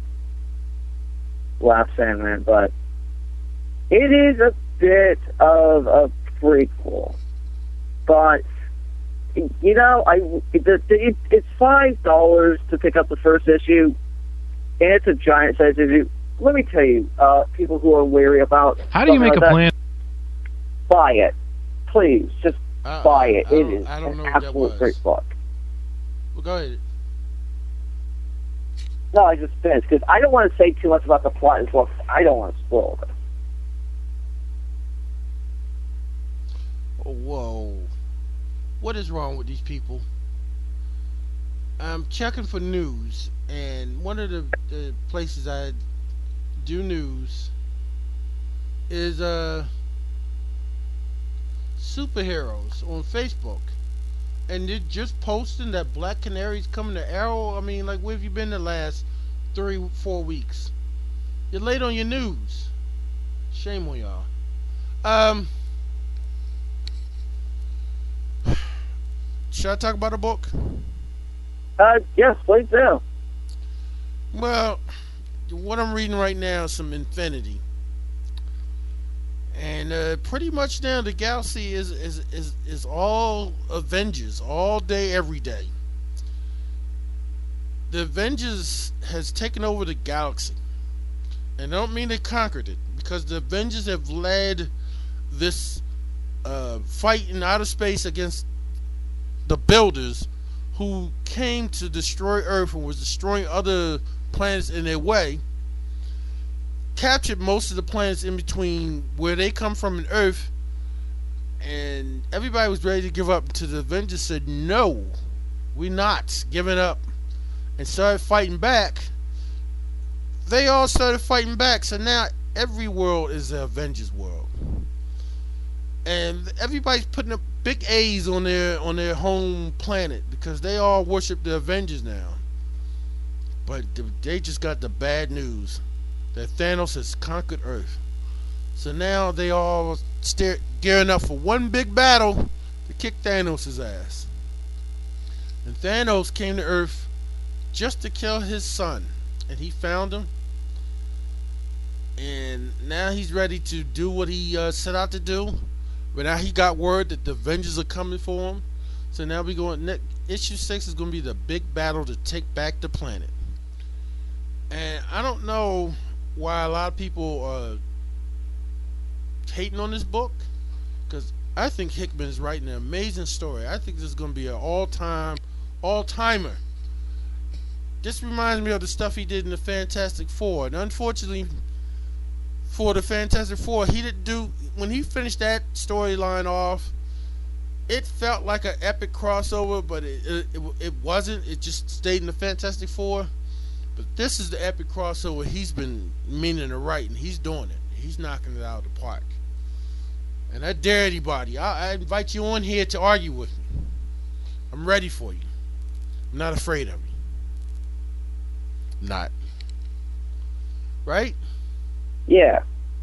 last Sandman, but it is a bit of a prequel. But, you know, I, the, it, it's five dollars to pick up the first issue, and it's a giant size issue. Let me tell you, uh, people who are wary about... How do you make like a that, plan? Buy it. Please, just I, buy it. I, I it don't- is I don't an know what that absolute was. great book. Well, go ahead. No, I just finished because I don't want to say too much about the plot as well. 'Cause I don't want to spoil it. Oh, whoa. What is wrong with these people? I'm checking for news, and one of the, the places I do news is uh superheroes on Facebook. And they're just posting that Black Canary's coming to Arrow. I mean, like, where have you been the last three, four weeks? You're late on your news. Shame on y'all. Um, should I talk about a book? Uh, yes, please do. Well, what I'm reading right now is some Infinity. And uh, pretty much now the galaxy is, is is is all Avengers all day, every day. The Avengers has taken over the galaxy, and I don't mean they conquered it, because the Avengers have led this uh, fight in outer space against the Builders, who came to destroy Earth and was destroying other planets in their way. Captured most of the planets in between where they come from and Earth, and everybody was ready to give up until the Avengers said, no, we're not giving up, and started fighting back. They all started fighting back, so now every world is the Avengers world, and everybody's putting up big A's on their on their home planet because they all worship the Avengers now. But they just got the bad news that Thanos has conquered Earth. So now they all start gearing up for one big battle to kick Thanos' ass. And Thanos came to Earth just to kill his son. And he found him. And now he's ready to do what he uh, set out to do. But now he got word that the Avengers are coming for him. So now we going, issue six is going to be the big battle to take back the planet. And I don't know why a lot of people are hating on this book, because I think Hickman is writing an amazing story. I think this is going to be an all-time, all-timer. This reminds me of the stuff he did in the Fantastic Four. And unfortunately for the Fantastic Four, he didn't do, when he finished that storyline off, it felt like an epic crossover, but it, it, it, it wasn't. It just stayed in the Fantastic Four. But this is the epic crossover he's been meaning to write, and he's doing it. He's knocking it out of the park. And I dare anybody. I, I invite you on here to argue with me. I'm ready for you. I'm not afraid of you. Not. Right? Yeah.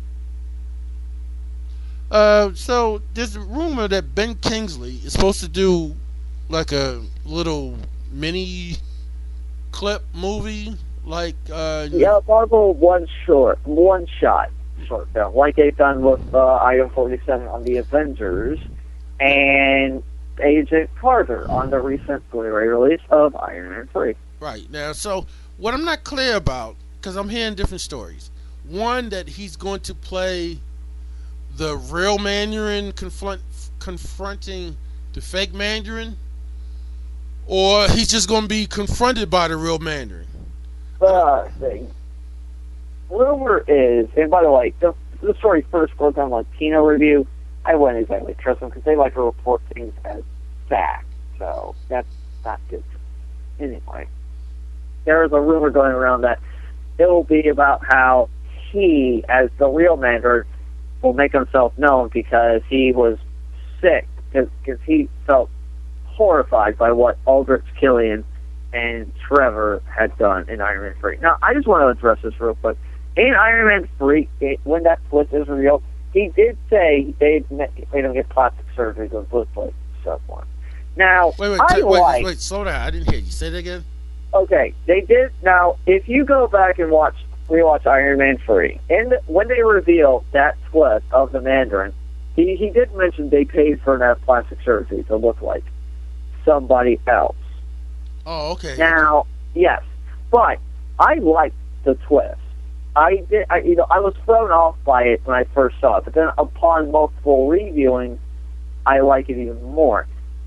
Uh, so there's a rumor that Ben Kingsley is supposed to do like a little mini clip movie, like uh yeah, Marvel one short, one shot short film, like they've done with uh, Item forty-seven on the Avengers and Agent Carter on the recent Blu-ray release of Iron Man three. Right now, so what I'm not clear about, because I'm hearing different stories. One, that he's going to play the real Mandarin confront confronting the fake Mandarin, or he's just going to be confronted by the real Mandarin. Uh, the rumor is, and by the way, the, the story first broke on Latino Review. I wouldn't exactly trust them because they like to report things as fact, so that's not good. Anyway, there is a rumor going around that it will be about how he, as the real Mandarin, will make himself known because he was sick, because he felt horrified by what Aldrich Killian and Trevor had done in Iron Man three. Now, I just want to address this real quick. In Iron Man three, it, when that split is revealed, he did say they made him get plastic surgery to split plate someone. Now, wait, wait, I t- wait, like, wait, slow down. I didn't hear you. Say that again. Okay, they did. Now, if you go back and watch rewatch Iron Man three, and when they revealed that twist of the Mandarin, he, he did mention they paid for that plastic surgery to look like somebody else. Oh, okay. Now, okay. Yes, but I liked the twist. I did. I, you know, I was thrown off by it when I first saw it, but then upon multiple reviewings, I like it even more.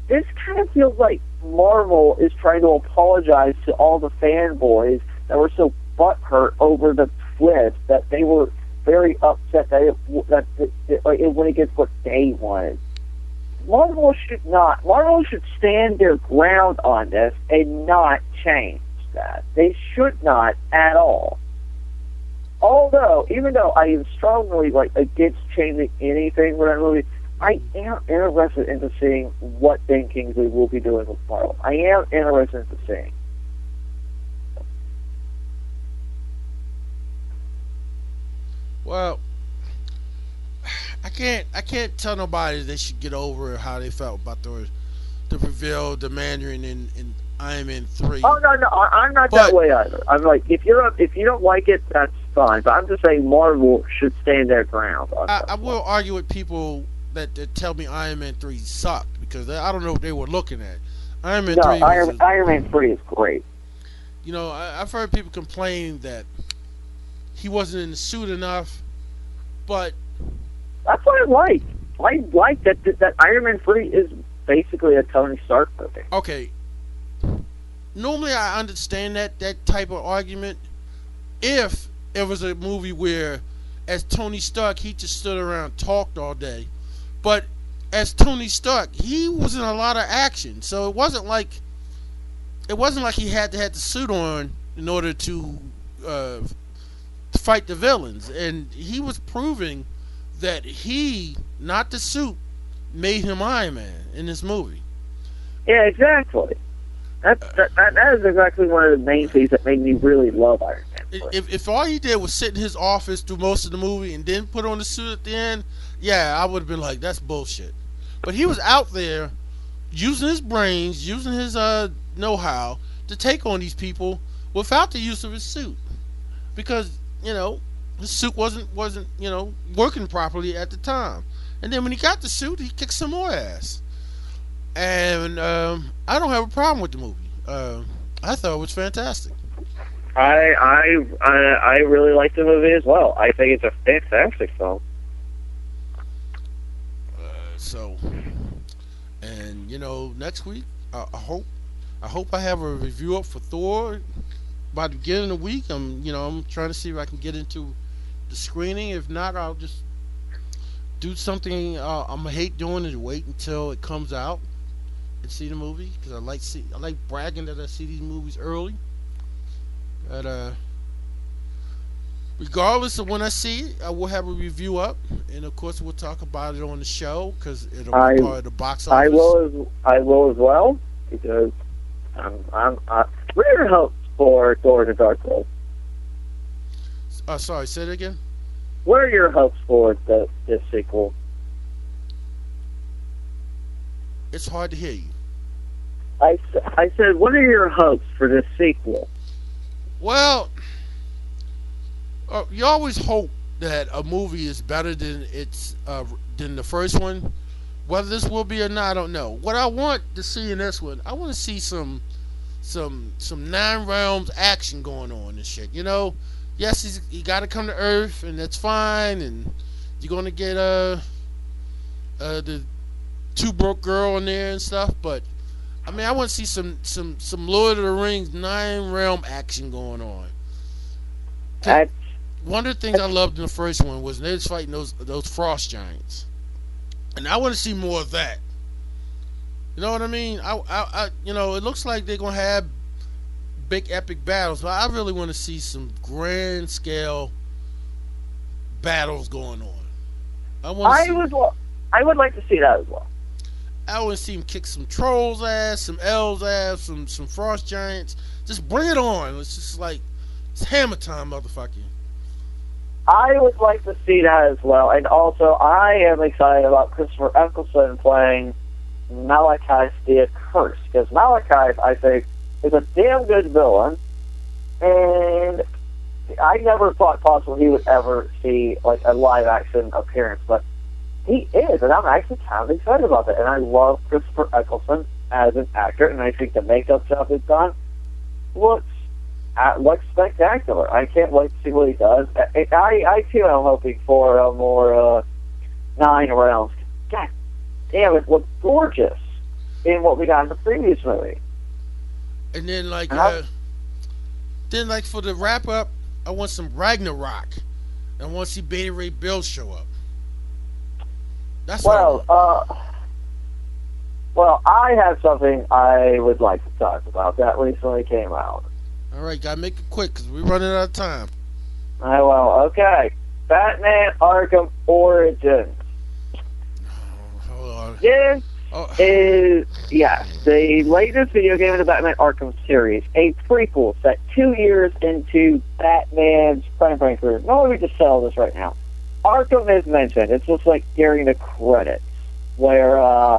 this kind of feels like Marvel is trying to apologize to all the fanboys that were so butthurt over the twist that they were very upset that it, that it, it, it went against what they wanted. Marvel should not. Marvel should stand their ground on this and not change that. They should not at all. Although, even though I am strongly like against changing anything for that movie, I am interested into seeing what Ben Kingsley will be doing with Marvel. I am interested into seeing. Well, I can't I can't tell nobody they should get over how they felt about the the reveal the Mandarin in, in Iron Man three. Oh no no I, I'm not but, that way either. I'm like if you're if you don't like it, that's fine. But I'm just saying Marvel should stand their ground. On I, I will argue with people that, that tell me Iron Man three sucked because they, I don't know what they were looking at. Iron Man no, three. Iron, was a, Iron Man three is great. You know, I, I've heard people complain that he wasn't in the suit enough, but that's what I like. I like that that, that Iron Man three is basically a Tony Stark movie. Okay. Normally, I understand that that type of argument if it was a movie where, as Tony Stark, he just stood around and talked all day. But as Tony Stark, he was in a lot of action, so it wasn't like it wasn't like he had to have the suit on in order to uh, fight the villains, and he was proving that he, not the suit, made him Iron Man in this movie. Yeah, exactly. That, that, that, that is exactly one of the main things that made me really love Iron Man. If, if all he did was sit in his office through most of the movie and then put on the suit at the end, yeah, I would have been like, that's bullshit. But he was out there using his brains, using his uh, know-how to take on these people without the use of his suit. Because, you know, his suit wasn't, wasn't you know, working properly at the time. And then when he got the suit, he kicked some more ass. And um, I don't have a problem with the movie. Uh, I thought it was fantastic. I, I I I really like the movie as well. I think it's a fantastic film. Uh, so, and you know, next week uh, I hope I hope I have a review up for Thor by the beginning of the week. I'm you know I'm trying to see if I can get into the screening. If not, I'll just do something uh, I'm gonna hate doing is wait until it comes out and see the movie because I like see I like bragging that I see these movies early. But uh, regardless of when I see it, I will have a review up, and of course we'll talk about it on the show because it'll be I, part of the box office. I will as I will as well because um, I'm uh, what are your hopes for Thor: The Dark World? Uh, sorry, say it again. What are your hopes for the this sequel? It's hard to hear you. I, I said, what are your hopes for this sequel? Well, uh, you always hope that a movie is better than its uh, than the first one. Whether this will be or not, I don't know. What I want to see in this one, I want to see some some some Nine Realms action going on and shit. You know, yes, he's, he got to come to Earth, and that's fine. And you're gonna get uh, uh the two broke girl in there and stuff, but. I mean, I want to see some, some, some Lord of the Rings Nine Realm action going on. That's, one of the things I loved in the first one was they was fighting those those frost giants, and I want to see more of that. You know what I mean? I, I, I you know, it looks like they're gonna have big epic battles, but I really want to see some grand scale battles going on. I want. I see, would. I would like to see that as well. I want to see him kick some trolls' ass, some elves' ass, some some frost giants. Just bring it on. It's just like it's hammer time, motherfucker. I would like to see that as well, and also I am excited about Christopher Eccleston playing Malachi the Accursed, because Malachi, I think, is a damn good villain, and I never thought possible he would ever see like a live action appearance, but he is, and I'm actually kind of excited about that. And I love Christopher Eccleston as an actor, and I think the makeup job he's done looks uh, looks spectacular. I can't wait to see what he does. I, I, I too am hoping for a more uh, Nine Realms. God damn, it looks gorgeous. in what we got in the previous movie. And then like And I- uh, then like for the wrap up, I want some Ragnarok. I want to see Beta Ray Bill show up. That's what I Well, want. uh, well, I have something I would like to talk about that recently came out. All right, gotta make it quick because we're running out of time. I well, okay. Batman Arkham Origins. Oh, hold on. This Oh, is, yes, the latest video game in the Batman Arkham series, a prequel set two years into Batman's prime time career. No, let me just settle this right now. Arkham is mentioned. It's just like during the credits, where uh,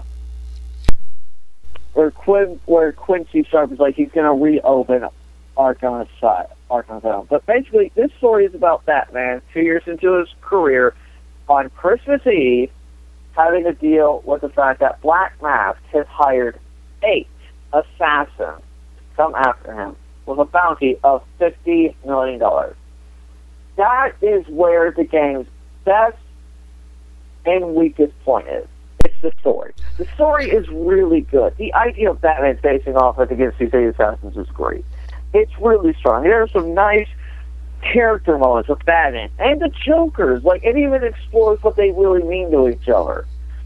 where Quin where Quincy Sharp is like he's going to reopen Arkham Asylum. Arkham Asylum. But basically, this story is about Batman two years into his career on Christmas Eve, having to deal with the fact that Black Mask has hired eight assassins to come after him with a bounty of fifty million dollars. That is where the game's best and weakest point is. It's the story. The story is really good. The idea of Batman facing off against these eight assassins is great. It's really strong. There are some nice character moments with Batman and the Jokers. Like, it even explores what they really mean to each other.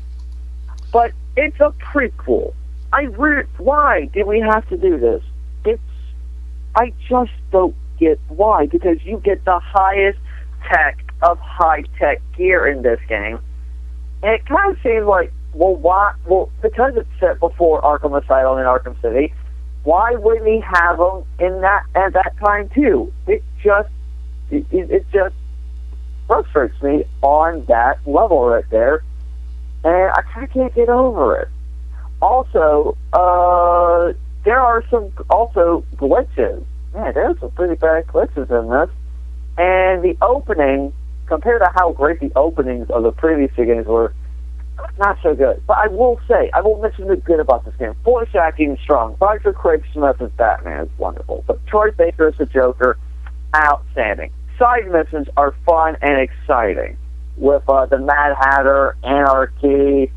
But it's a prequel. I re- why did we have to do this? It's I just don't get why, because you get the highest tech of high tech gear in this game. And it kind of seems like, well, why? Well, because it's set before Arkham Asylum and Arkham City, why wouldn't he have them in that at that time too? It just it, it just frustrates me on that level right there, and I kind of can't get over it. Also, uh, there are some also glitches. Man, there's some pretty bad glitches in this, and the opening, compared to how great the openings of the previous two games were, not so good. But I will say, I will mention the good about this game. Voice acting is strong. Roger Craig Smith as Batman is wonderful. But Troy Baker as the Joker, outstanding. Side missions are fun and exciting. With uh, the Mad Hatter, Anarchy,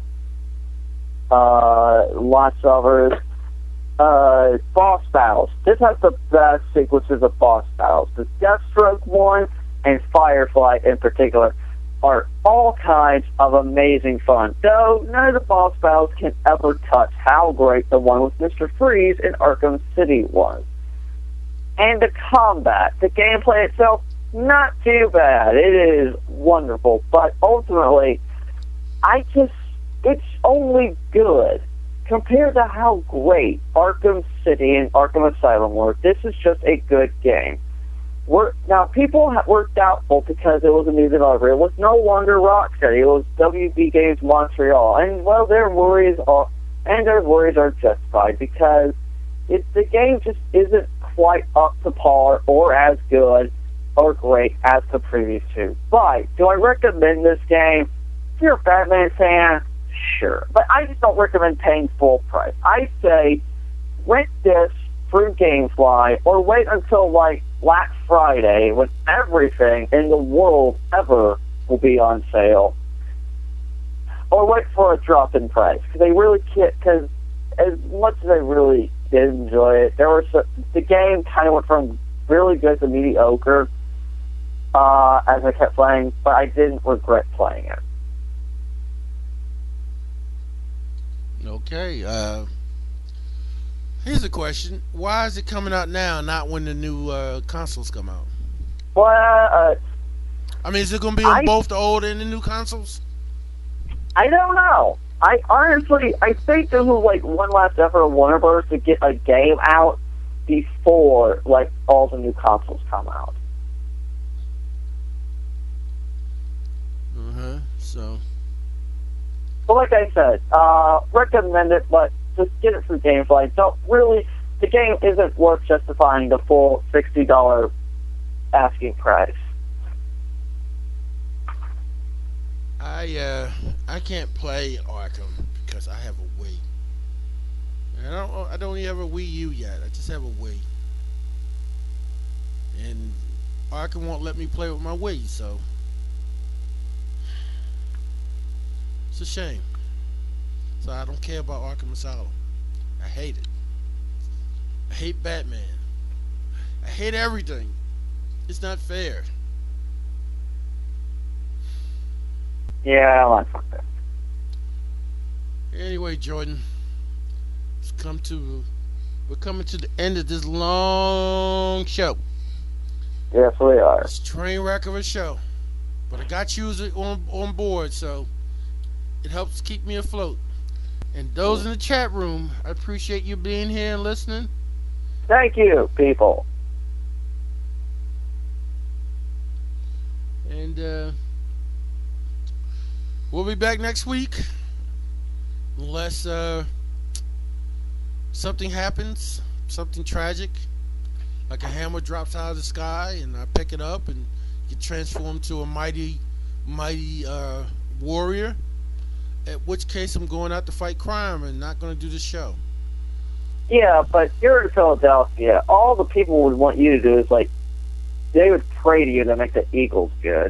uh, lots of others. Uh, boss battles. This has the best sequences of boss battles. The Deathstroke one and Firefly in particular are all kinds of amazing fun, though none of the boss battles can ever touch how great the one with Mister Freeze in Arkham City was. And the combat, the gameplay itself, not too bad. It is wonderful, but ultimately, I just, it's only good. Compared to how great Arkham City and Arkham Asylum were, this is just a good game. We're, now, people ha- were doubtful because it was a new developer. It was no longer Rocksteady. It was W B Games Montreal. And, well, their worries are, and their worries are justified because it, the game just isn't quite up to par or as good or great as the previous two. But, do I recommend this game? If you're a Batman fan, sure. But I just don't recommend paying full price. I say rent this through GameFly or wait until, like, Black Friday when everything in the world ever will be on sale. Or wait for a drop in price. Because they really can't, because as much as I really did enjoy it, there were some, the game kind of went from really good to mediocre uh, as I kept playing, but I didn't regret playing it. Okay. Uh, here's a question: why is it coming out now, not when the new uh, consoles come out? Well, uh, I mean, is it going to be on I- both the old and the new consoles? I don't know. I honestly, I think this was like one last effort of Warner Bros. To get a game out before like all the new consoles come out. Uh huh. So. But like I said, uh, recommend it, but just get it through GameFly. Don't really, the game isn't worth justifying the full sixty dollars asking price. I uh I can't play Arkham because I have a Wii. And I don't I don't even have a Wii U yet. I just have a Wii. And Arkham won't let me play with my Wii, so it's a shame. So I don't care about Arkham Asylum. I hate it. I hate Batman. I hate everything. It's not fair. Yeah, I like fuck that. Anyway, Jordan, it's come to we're coming to the end of this long show. Yes, we are. It's a train wreck of a show, but I got you on on board, so it helps keep me afloat. And those in the chat room, I appreciate you being here and listening. Thank you, people. And uh, we'll be back next week, unless uh, something happens, something tragic, like a hammer drops out of the sky, and I pick it up and get transformed to a mighty, mighty uh, warrior. At which case, I'm going out to fight crime and not going to do the show. Yeah, but you're in Philadelphia. All the people would want you to do is, like, they would pray to you to make the Eagles good.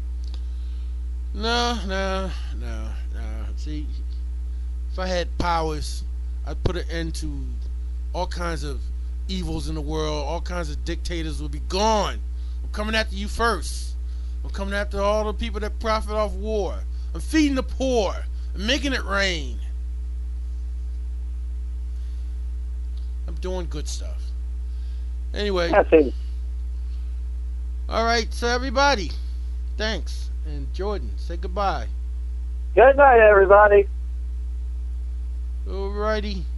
No, no, no, no. See, if I had powers, I'd put an end to all kinds of evils in the world. All kinds of dictators would be gone. I'm coming after you first. I'm coming after all the people that profit off war. I'm feeding the poor. I'm making it rain. I'm doing good stuff. Anyway. I think. All right, so everybody, thanks. And Jordan, say goodbye. Good night, everybody. All righty.